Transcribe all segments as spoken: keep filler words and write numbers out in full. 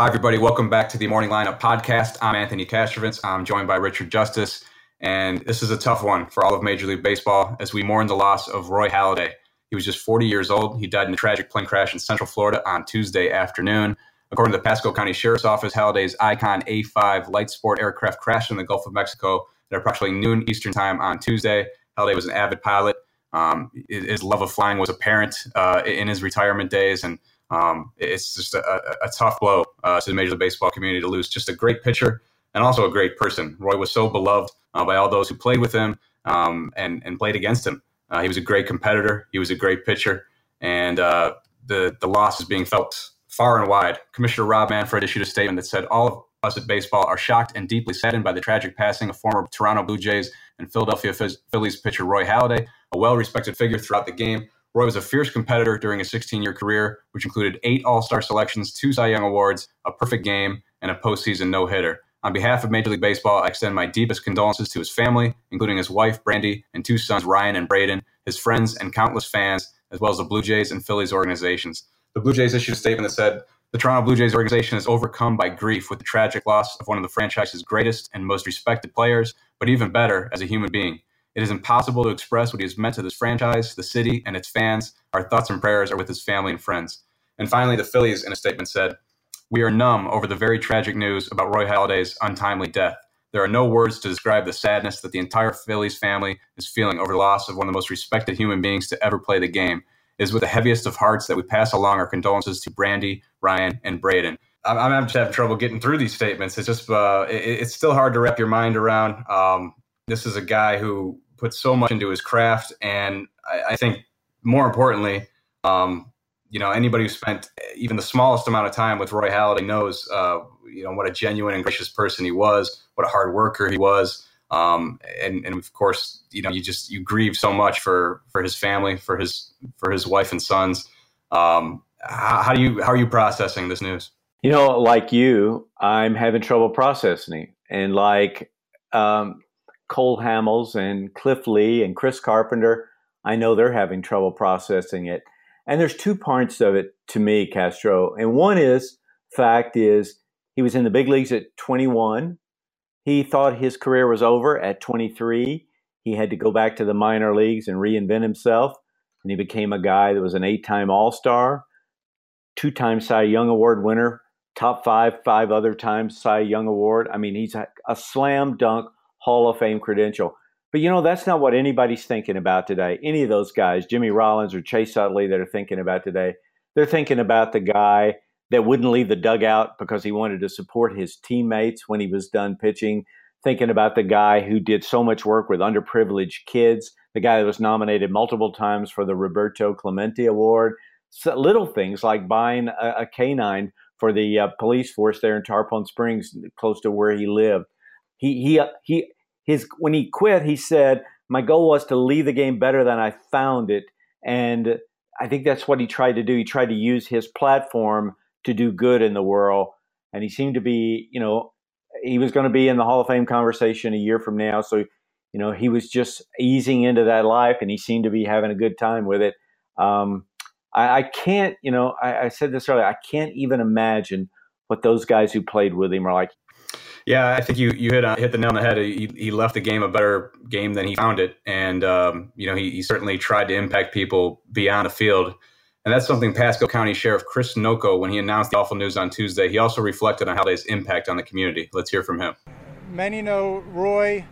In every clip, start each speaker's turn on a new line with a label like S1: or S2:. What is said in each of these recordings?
S1: Hi, everybody. Welcome back to the Morning Lineup podcast. I'm Anthony Kastrovitz. I'm joined by Richard Justice. And this is a tough one for all of Major League Baseball as we mourn the loss of Roy Halladay. He was just forty years old. He died in a tragic plane crash in Central Florida on Tuesday afternoon. According to the Pasco County Sheriff's Office, Halladay's Icon A five light sport aircraft crashed in the Gulf of Mexico at approximately noon Eastern time on Tuesday. Halladay was an avid pilot. Um, his love of flying was apparent uh, in his retirement days, and Um, it's just a, a, a tough blow uh, to the Major League Baseball community to lose just a great pitcher and also a great person. Roy was so beloved uh, by all those who played with him um, and, and played against him. Uh, he was a great competitor. He was a great pitcher. And uh, the, the loss is being felt far and wide. Commissioner Rob Manfred issued a statement that said, "All of us at baseball are shocked and deeply saddened by the tragic passing of former Toronto Blue Jays and Philadelphia Phillies pitcher Roy Halladay, a well-respected figure throughout the game. Roy was a fierce competitor during a sixteen-year career, which included eight All-Star selections, two Cy Young Awards, a perfect game, and a postseason no-hitter. On behalf of Major League Baseball, I extend my deepest condolences to his family, including his wife, Brandy, and two sons, Ryan and Braden, his friends, and countless fans, as well as the Blue Jays and Phillies organizations." The Blue Jays issued a statement that said, "The Toronto Blue Jays organization is overcome by grief with the tragic loss of one of the franchise's greatest and most respected players, but even better, as a human being. It is impossible to express what he has meant to this franchise, the city, and its fans. Our thoughts and prayers are with his family and friends." And finally, the Phillies, in a statement, said, "We are numb over the very tragic news about Roy Halladay's untimely death. There are no words to describe the sadness that the entire Phillies family is feeling over the loss of one of the most respected human beings to ever play the game. It is with the heaviest of hearts that we pass along our condolences to Brandy, Ryan, and Braden." I'm, I'm just having trouble getting through these statements. It's just, uh, it, it's still hard to wrap your mind around. Um, This is a guy who put so much into his craft, and I, I think more importantly, um, you know, anybody who spent even the smallest amount of time with Roy Halladay knows, uh, you know, what a genuine and gracious person he was, what a hard worker he was, um, and and of course, you know, you just you grieve so much for for his family, for his for his wife and sons. Um, how, how do you how are you processing this news?
S2: You know, like you, I'm having trouble processing it, and like. Um, Cole Hamels and Cliff Lee and Chris Carpenter, I know they're having trouble processing it. And there's two parts of it to me, Castro. And one is, fact is, he was in the big leagues at twenty-one. He thought his career was over at twenty-three. He had to go back to the minor leagues and reinvent himself. And he became a guy that was an eight-time All-Star, two-time Cy Young Award winner, top five, five other times Cy Young Award. I mean, he's a, a slam dunk Hall of Fame credential. But, you know, that's not what anybody's thinking about today. Any of those guys, Jimmy Rollins or Chase Utley, that are thinking about today, they're thinking about the guy that wouldn't leave the dugout because he wanted to support his teammates when he was done pitching, thinking about the guy who did so much work with underprivileged kids, the guy that was nominated multiple times for the Roberto Clemente Award, so little things like buying a, a canine for the uh, police force there in Tarpon Springs, close to where he lived. He he he his when he quit, he said, "My goal was to leave the game better than I found it," and I think that's what he tried to do. He tried to use his platform to do good in the world, and he seemed to be, you know, he was going to be in the Hall of Fame conversation a year from now. So, you know, he was just easing into that life, and he seemed to be having a good time with it. Um, I, I can't, you know, I, I said this earlier. I can't even imagine what those guys who played with him are like.
S1: Yeah, I think you you hit uh, hit the nail on the head. He, he left the game a better game than he found it, and um, you know he, he certainly tried to impact people beyond the field, and that's something Pasco County Sheriff Chris Noko, when he announced the awful news on Tuesday, he also reflected on Halladay's impact on the community. Let's hear from him.
S3: Many know Roy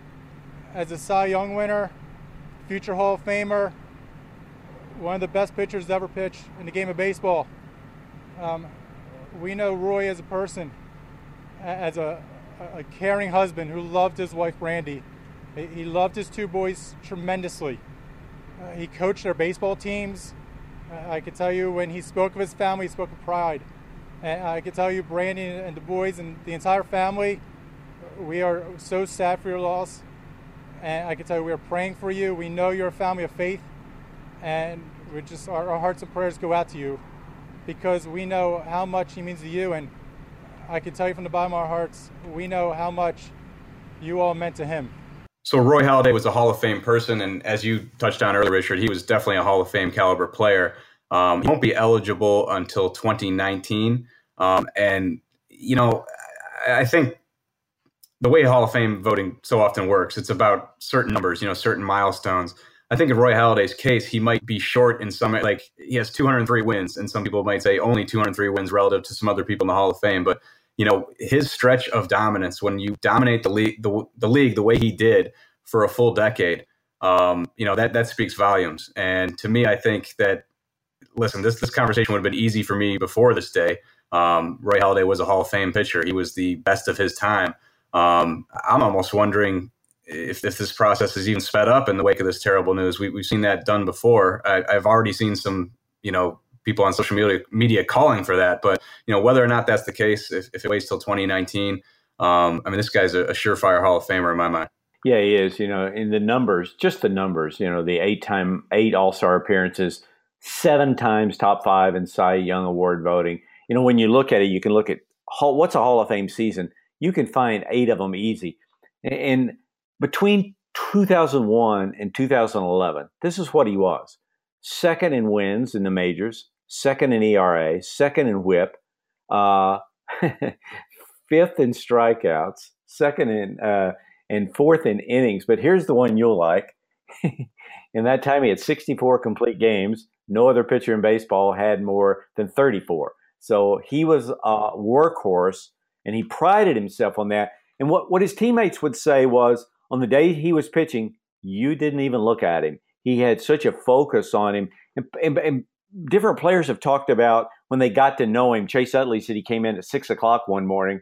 S3: as a Cy Young winner, future Hall of Famer, one of the best pitchers to ever pitch in the game of baseball. Um, we know Roy as a person, as a, a caring husband who loved his wife Brandy. He loved his two boys tremendously. Uh, he coached their baseball teams. Uh, I can tell you when he spoke of his family, he spoke of pride. And I can tell you, Brandy and the boys and the entire family, we are so sad for your loss. And I can tell you, we are praying for you. We know you're a family of faith, and we just our, our hearts and prayers go out to you, because we know how much he means to you. And I can tell you from the bottom of our hearts, we know how much you all meant to him.
S1: So Roy Halladay was a Hall of Fame person, and as you touched on earlier, Richard, he was definitely a Hall of Fame caliber player. Um, he won't be eligible until twenty nineteen, um, and you know, I think the way Hall of Fame voting so often works, it's about certain numbers, you know, certain milestones. I think in Roy Halladay's case, he might be short in some, like he has two hundred three wins, and some people might say only two hundred three wins relative to some other people in the Hall of Fame. But, you know, his stretch of dominance, when you dominate the league, the, the league the way he did for a full decade, um, you know, that, that speaks volumes. And to me, I think that, listen, this, this conversation would have been easy for me before this day. Um, Roy Halladay was a Hall of Fame pitcher. He was the best of his time. Um, I'm almost wondering if, if this process is even sped up in the wake of this terrible news. We, we've seen that done before. I, I've already seen some, you know, people on social media, media calling for that. But, you know, whether or not that's the case, if, if it waits till twenty nineteen, um, I mean, this guy's a, a surefire Hall of Famer in my mind.
S2: Yeah, he is. You know, in the numbers, just the numbers, you know, the eight-time, eight All-Star appearances, seven times top five in Cy Young Award voting. You know, when you look at it, you can look at Hall, what's a Hall of Fame season. You can find eight of them easy. And between two thousand one and two thousand eleven, this is what he was. Second in wins in the majors, second in E R A, second in whip, uh, fifth in strikeouts, second in uh, and fourth in innings. But here's the one you'll like. In that time, he had sixty-four complete games. No other pitcher in baseball had more than thirty-four. So he was a workhorse, and he prided himself on that. And what, what his teammates would say was, on the day he was pitching, you didn't even look at him. He had such a focus on him. And, and, and different players have talked about when they got to know him. Chase Utley said he came in at six o'clock one morning,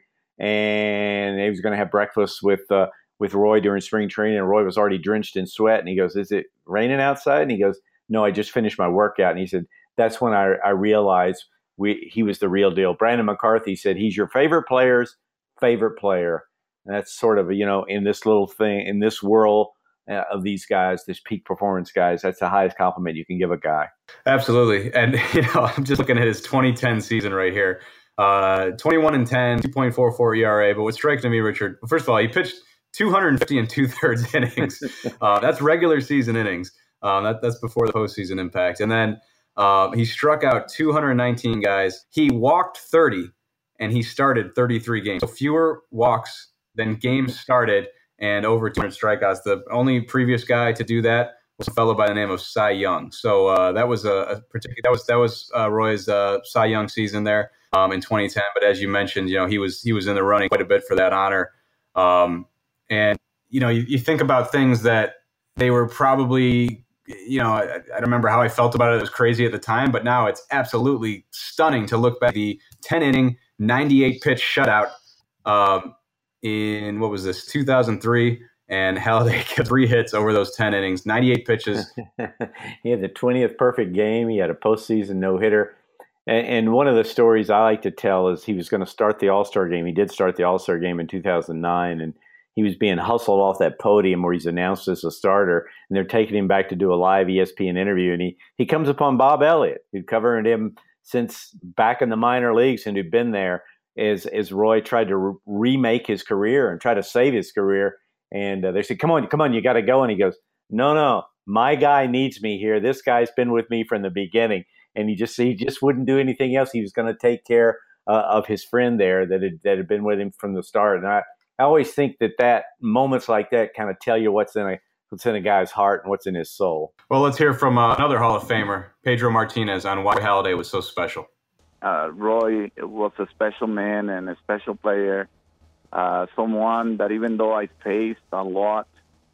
S2: and he was going to have breakfast with uh, with Roy during spring training, and Roy was already drenched in sweat. And he goes, "Is it raining outside?" And he goes, "No, I just finished my workout." And he said, "That's when I, I realized we, he was the real deal." Brandon McCarthy said, "He's your favorite player's favorite player." And that's sort of, you know, in this little thing, in this world uh, of these guys, this peak performance guys, that's the highest compliment you can give a guy.
S1: Absolutely. And, you know, I'm just looking at his twenty ten season right here. Uh, twenty-one and ten, two point four four E R A. But what's striking to me, Richard, well, first of all, he pitched two hundred fifty and two thirds innings. Uh, that's regular season innings. Um, that, that's before the postseason impact. And then uh, he struck out two hundred nineteen guys. He walked thirty, and he started thirty-three games. So fewer walks than games started, and over two hundred strikeouts. The only previous guy to do that was a fellow by the name of Cy Young. So uh, that was a, a particular that was that was uh, Roy's uh, Cy Young season there um, in twenty ten. But as you mentioned, you know, he was he was in the running quite a bit for that honor. Um, and you know, you, you think about things that they were probably. You know, I, I remember how I felt about it. It was crazy at the time, but now it's absolutely stunning to look back at the ten inning, ninety-eight pitch shutout um, in, what was this, two thousand three, and Halladay got three hits over those ten innings, ninety-eight pitches.
S2: He had the twentieth perfect game. He had a postseason no-hitter. And, and one of the stories I like to tell is he was going to start the All-Star game. He did start the All-Star game in two thousand nine, and he was being hustled off that podium where he's announced as a starter, and they're taking him back to do a live E S P N interview. And he, he comes upon Bob Elliott, who'd covered him since back in the minor leagues and who'd been there as, as Roy tried to re- remake his career and try to save his career. And uh, they said, come on, come on, you got to go. And he goes, no, no, my guy needs me here. This guy's been with me from the beginning. And he just he just wouldn't do anything else. He was going to take care uh, of his friend there that had, that had been with him from the start. And I, I always think that that moments like that kind of tell you what's in a what's in a guy's heart and what's in his soul.
S1: Well, let's hear from uh, another Hall of Famer, Pedro Martinez, on why Halladay was so special.
S4: Uh, Roy was a special man and a special player, uh, someone that even though I faced a lot,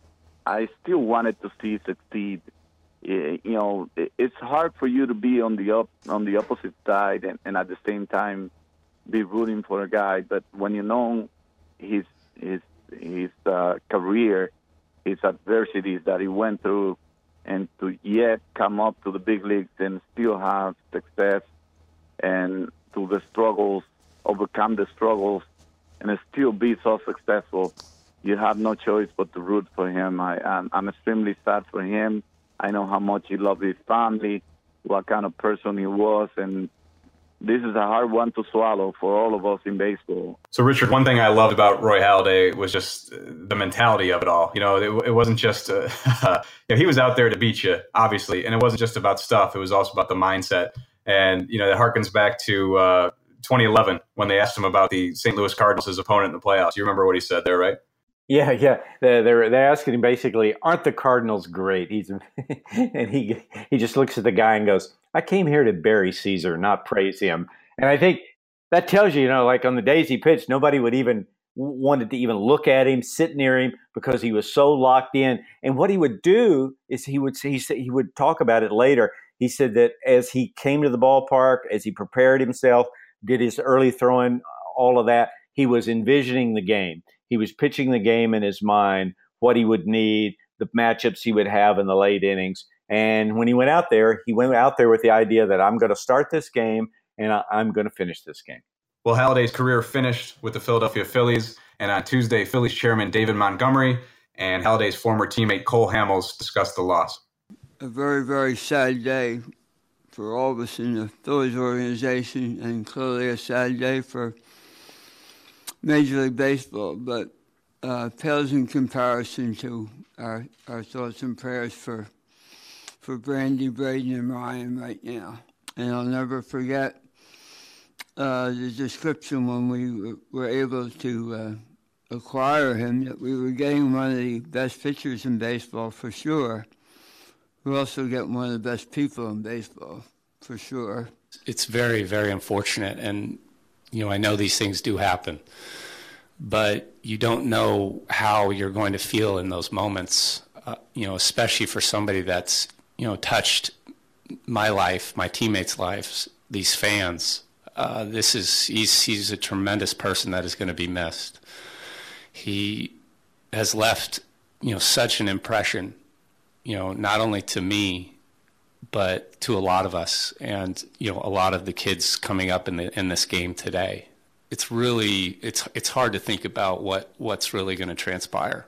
S4: I still wanted to see succeed. You know, it's hard for you to be on the up on the opposite side and, and at the same time be rooting for a guy, but when you know his his his uh, career, his adversities that he went through, and to yet come up to the big leagues and still have success, and to the struggles, overcome the struggles, and still be so successful, you have no choice but to root for him. I, I'm, I'm extremely sad for him. I know how much he loved his family, what kind of person he was, and this is a hard one to swallow for all of us in baseball.
S1: So, Richard, one thing I loved about Roy Halladay was just the mentality of it all. You know, it, it wasn't just, uh, you know, he was out there to beat you, obviously, and it wasn't just about stuff. It was also about the mindset. And, you know, that harkens back to uh, twenty eleven when they asked him about the Saint Louis Cardinals, his opponent in the playoffs. You remember what he said there, right?
S2: Yeah, yeah. They're they're, they're asking him basically, "Aren't the Cardinals great?" He's and he he just looks at the guy and goes, "I came here to bury Caesar, not praise him." And I think that tells you, you know, like on the days he pitched, nobody would even wanted to even look at him, sit near him, because he was so locked in. And what he would do is he would he said he would talk about it later. He said that as he came to the ballpark, as he prepared himself, did his early throwing, all of that, he was envisioning the game. He was pitching the game in his mind, what he would need, the matchups he would have in the late innings. And when he went out there, he went out there with the idea that I'm going to start this game and I, I'm going to finish this game.
S1: Well, Halladay's career finished with the Philadelphia Phillies. And on Tuesday, Phillies chairman David Montgomery and Halladay's former teammate Cole Hamels discussed the loss.
S5: A very, very sad day for all of us in the Phillies organization, and clearly a sad day for Major League Baseball, but uh, pales in comparison to our, our thoughts and prayers for for Brandy, Braden, and Ryan right now. And I'll never forget uh, the description when we w- were able to uh, acquire him, that we were getting one of the best pitchers in baseball for sure. We're also getting one of the best people in baseball for sure.
S6: It's very, very unfortunate, and you know, I know these things do happen, but you don't know how you're going to feel in those moments, uh, you know, especially for somebody that's, you know, touched my life, my teammates' lives, these fans. Uh, this is, he's, he's a tremendous person that is going to be missed. He has left, you know, such an impression, you know, not only to me, but to a lot of us, and you know, a lot of the kids coming up in the in this game today. It's really it's it's hard to think about what what's really going to transpire,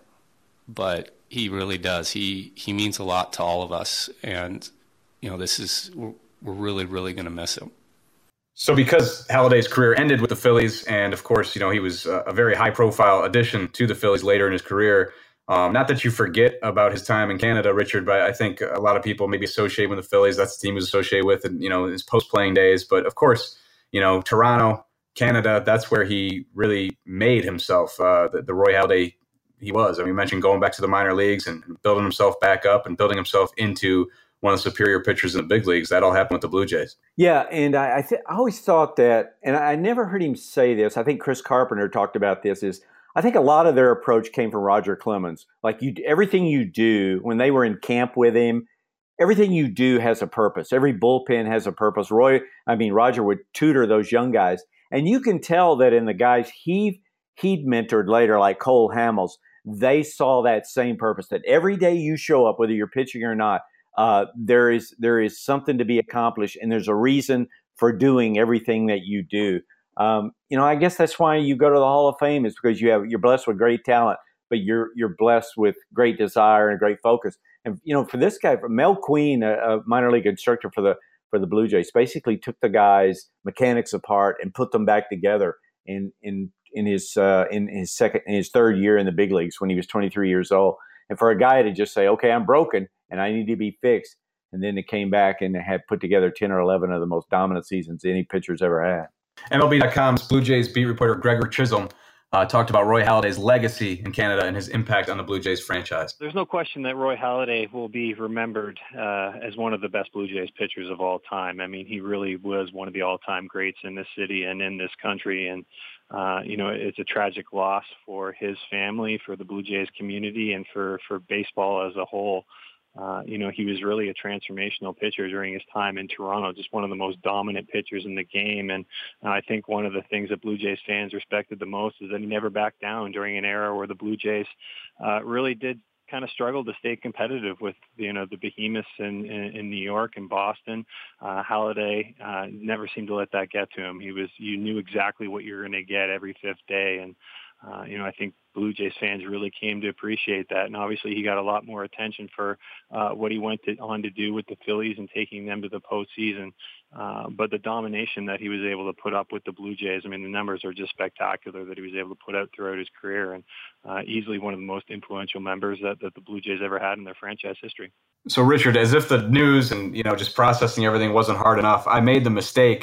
S6: but he really does. He he means a lot to all of us, and you know, this is we're, we're really really going to miss him.
S1: So, because Halladay's career ended with the Phillies, and of course, you know, he was a very high profile addition to the Phillies later in his career. Um, not that you forget about his time in Canada, Richard, but I think a lot of people maybe associate with the Phillies. That's the team he was associated with, and you know, his post-playing days. But of course, you know, Toronto, Canada, that's where he really made himself. Uh, the, the Roy Halladay he was. I mean, you mentioned going back to the minor leagues and building himself back up and building himself into one of the superior pitchers in the big leagues. That all happened with the Blue Jays. Yeah,
S2: and I, I, th- I always thought that, and I never heard him say this. I think Chris Carpenter talked about this. Is I think a lot of their approach came from Roger Clemens. Like you, everything you do when they were in camp with him, everything you do has a purpose. Every bullpen has a purpose. Roy, I mean, Roger would tutor those young guys. And you can tell that in the guys he, he'd mentored later, like Cole Hamels, they saw that same purpose, that every day you show up, whether you're pitching or not, uh, there is there is something to be accomplished, and there's a reason for doing everything that you do. Um, you know, I guess that's why you go to the Hall of Fame, is because you have you're blessed with great talent, but you're you're blessed with great desire and great focus. And you know, for this guy, for Mel Queen, a, a minor league instructor for the for the Blue Jays, basically took the guys' mechanics apart and put them back together in in in his uh, in his second in his third year in the big leagues when he was twenty-three years old. And for a guy to just say, "Okay, I'm broken and I need to be fixed," and then it came back and had put together ten or eleven of the most dominant seasons any pitcher's ever had.
S1: M L B dot com's Blue Jays beat reporter Gregor Chisholm uh, talked about Roy Halladay's legacy in Canada and his impact on the Blue Jays franchise.
S7: There's no question that Roy Halladay will be remembered uh, as one of the best Blue Jays pitchers of all time. I mean, he really was one of the all-time greats in this city and in this country. And, uh, you know, it's a tragic loss for his family, for the Blue Jays community, and for, for baseball as a whole. Uh, you know, he was really a transformational pitcher during his time in Toronto, just one of the most dominant pitchers in the game. And uh, I think one of the things that Blue Jays fans respected the most is that he never backed down during an era where the Blue Jays uh, really did kind of struggle to stay competitive with, you know, the behemoths in, in, in New York and Boston. Uh, Halladay uh, never seemed to let that get to him. He was, you knew exactly what you were going to get every fifth day. And, Uh, you know, I think Blue Jays fans really came to appreciate that. And obviously he got a lot more attention for uh, what he went to, on to do with the Phillies and taking them to the postseason. Uh, but the domination that he was able to put up with the Blue Jays, I mean, the numbers are just spectacular that he was able to put out throughout his career, and uh, easily one of the most influential members that, that the Blue Jays ever had in their franchise history.
S1: So, Richard, as if the news and, you know, just processing everything wasn't hard enough, I made the mistake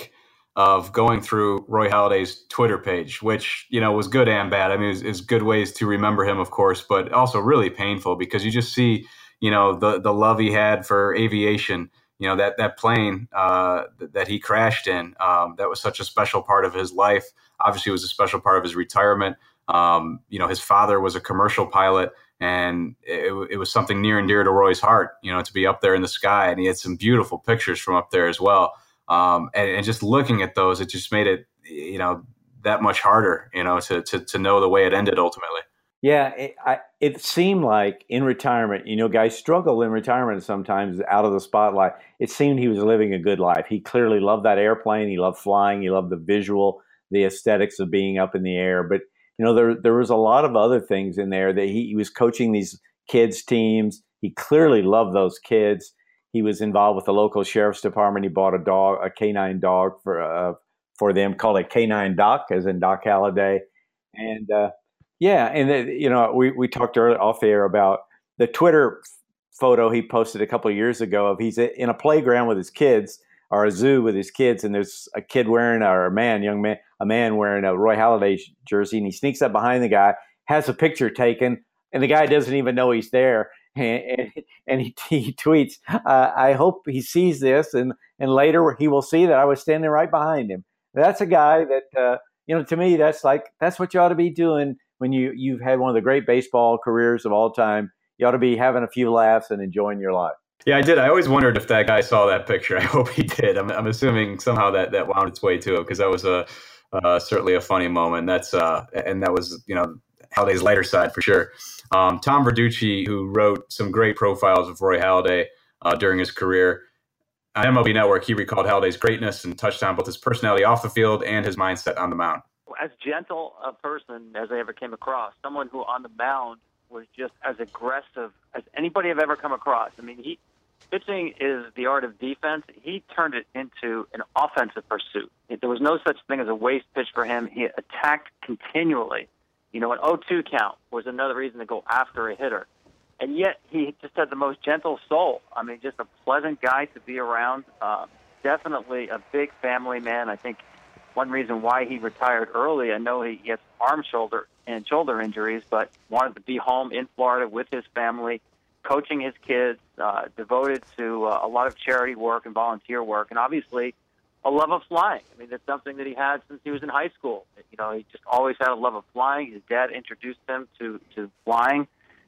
S1: of going through Roy Halladay's Twitter page, which, you know, was good and bad. I mean, it's it good ways to remember him, of course, but also really painful because you just see, you know, the the love he had for aviation. You know, that that plane uh, that he crashed in, um, that was such a special part of his life. Obviously, it was a special part of his retirement. Um, you know, his father was a commercial pilot, and it, it was something near and dear to Roy's heart, you know, to be up there in the sky. And he had some beautiful pictures from up there as well. Um, and, and just looking at those, it just made it, you know, that much harder, you know, to to, to know the way it ended ultimately.
S2: Yeah, it, I, it seemed like in retirement, you know, guys struggle in retirement sometimes out of the spotlight. It seemed he was living a good life. He clearly loved that airplane. He loved flying. He loved the visual, the aesthetics of being up in the air. But, you know, there there was a lot of other things in there that he, he was coaching these kids' teams. He clearly loved those kids. He was involved with the local sheriff's department. He bought a dog, a canine dog for uh, for them, called a Canine Doc, as in Doc Halladay. And, uh, yeah, and uh, you know, we, we talked earlier off the air about the Twitter photo he posted a couple of years ago of he's in a playground with his kids or a zoo with his kids, and there's a kid wearing or a man, young man, a man wearing a Roy Halladay jersey, and he sneaks up behind the guy, has a picture taken, and the guy doesn't even know he's there, and and, and he, he tweets, uh, "I hope he sees this, and and later he will see that I was standing right behind him." That's a guy that uh, you know, to me, that's like that's what you ought to be doing. When you, you've had one of the great baseball careers of all time, you ought to be having a few laughs and enjoying your life.
S1: Yeah, I did. I always wondered if that guy saw that picture. I hope he did. I'm, I'm assuming somehow that, that wound its way to him because that was a uh, certainly a funny moment. That's uh, and that was, you know, Halladay's lighter side for sure. Um, Tom Verducci, who wrote some great profiles of Roy Halladay uh, during his career, on M L B Network, he recalled Halladay's greatness and touched on both his personality off the field and his mindset on the mound.
S8: As gentle a person as I ever came across, someone who on the mound was just as aggressive as anybody I've ever come across. I mean, he pitching is the art of defense. He turned it into an offensive pursuit. There was no such thing as a waste pitch for him. He attacked continually. You know, an oh two count was another reason to go after a hitter. And yet he just had the most gentle soul. I mean, just a pleasant guy to be around. Uh, definitely a big family man. I think one reason why he retired early, I know he gets arm, shoulder, and shoulder injuries, but wanted to be home in Florida with his family, coaching his kids, uh, devoted to uh, a lot of charity work and volunteer work, and obviously a love of flying. I mean, that's something that he had since he was in high school. You know, he just always had a love of flying. His dad introduced him to, to flying.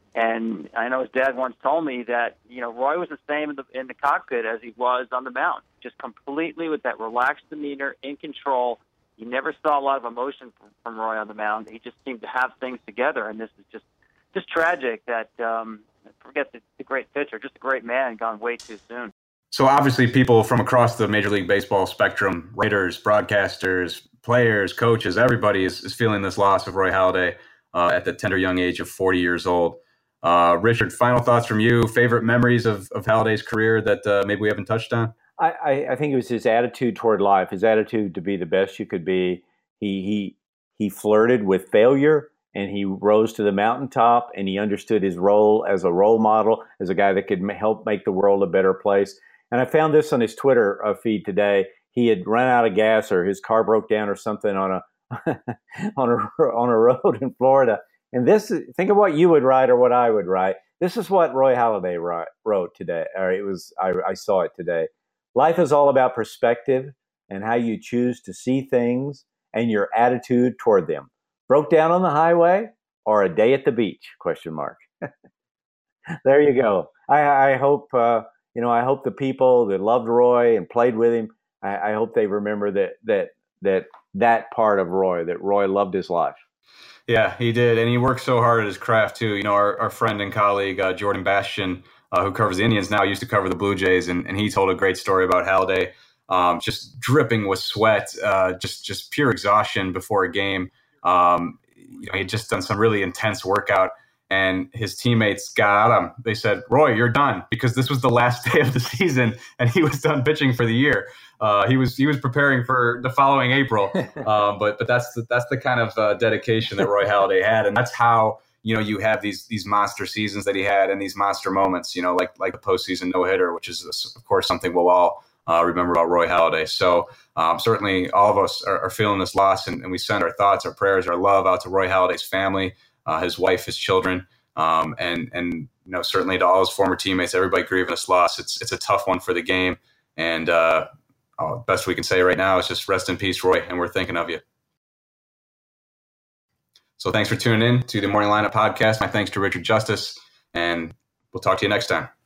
S8: And I know his dad once told me that, you know, Roy was the same in the, in the cockpit as he was on the mound, just completely with that relaxed demeanor, in control. You never saw a lot of emotion from, from Roy on the mound. He just seemed to have things together, and this is just just tragic that, um, forget the, the great pitcher, just a great man gone way too soon.
S1: So obviously people from across the Major League Baseball spectrum, writers, broadcasters, players, coaches, everybody is, is feeling this loss of Roy Halladay uh, at the tender young age of forty years old. Uh, Richard, final thoughts from you, favorite memories of, of Halladay's career that uh, maybe we haven't touched on?
S2: I, I, I think it was his attitude toward life, his attitude to be the best you could be. He he he flirted with failure, and he rose to the mountaintop, and he understood his role as a role model, as a guy that could help make the world a better place. And I found this on his Twitter uh, feed today. He had run out of gas, or his car broke down or something on a on a on a road in Florida. And this, think of what you would write or what I would write. This is what Roy Halladay write, wrote today. Or it was, I, I saw it today. Life is all about perspective and how you choose to see things and your attitude toward them. Broke down on the highway or a day at the beach? Question mark. There you go. I, I hope, uh, you know, I hope the people that loved Roy and played with him, I, I hope they remember that that that that part of Roy, that Roy loved his life.
S1: Yeah, he did. And he worked so hard at his craft, too. You know, our, our friend and colleague, uh, Jordan Bastian, uh, who covers the Indians now, used to cover the Blue Jays. And, and he told a great story about Halladay, um, just dripping with sweat, uh, just just pure exhaustion before a game. Um, you know, he had just done some really intense workout. And his teammates got at him. They said, "Roy, you're done," because this was the last day of the season, and he was done pitching for the year. Uh, he was he was preparing for the following April. Uh, but but that's the, that's the kind of uh, dedication that Roy Halladay had, and that's how you know you have these these monster seasons that he had, and these monster moments. You know, like like the postseason no hitter, which is of course something we'll all uh, remember about Roy Halladay. So um, certainly all of us are, are feeling this loss, and, and we send our thoughts, our prayers, our love out to Roy Halladay's family, uh, his wife, his children, um, and and you know certainly to all his former teammates, everybody grieving this loss. It's it's a tough one for the game, and uh, oh, best we can say right now is just rest in peace, Roy, and we're thinking of you. So thanks for tuning in to the Morning Lineup Podcast. My thanks to Richard Justice, and we'll talk to you next time.